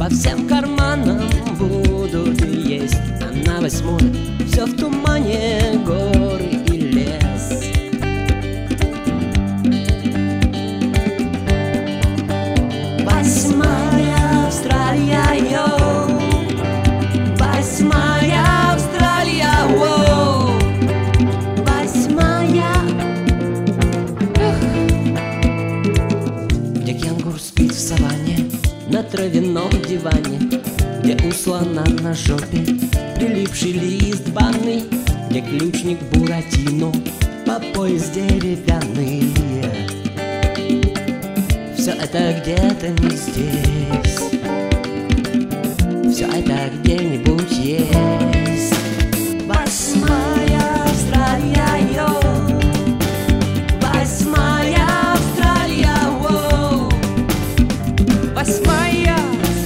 По всем карманам будут есть, а на 8 все в тумане, горы и лес. Восьмая Австралия, йоу, 8-я Австралия, воу, 8-я. Где кенгуру спит в саванне на травяном диване, где у слона на жопе прилипший лист банный, где ключник Буратино по пояс деревянный. Все это где-то не здесь, все это где-нибудь есть. 8-я Австралия, йоу, 8-я Австралия, воу, 8-я.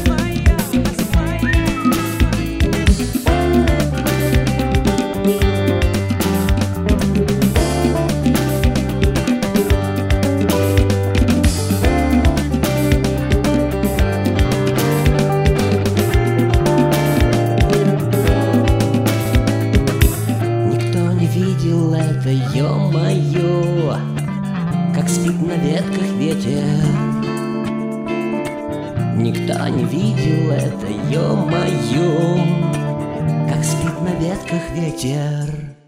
Видел это, ё-моё, как спит на ветках ветер. Никто не видел это, ё-моё, как спит на ветках ветер.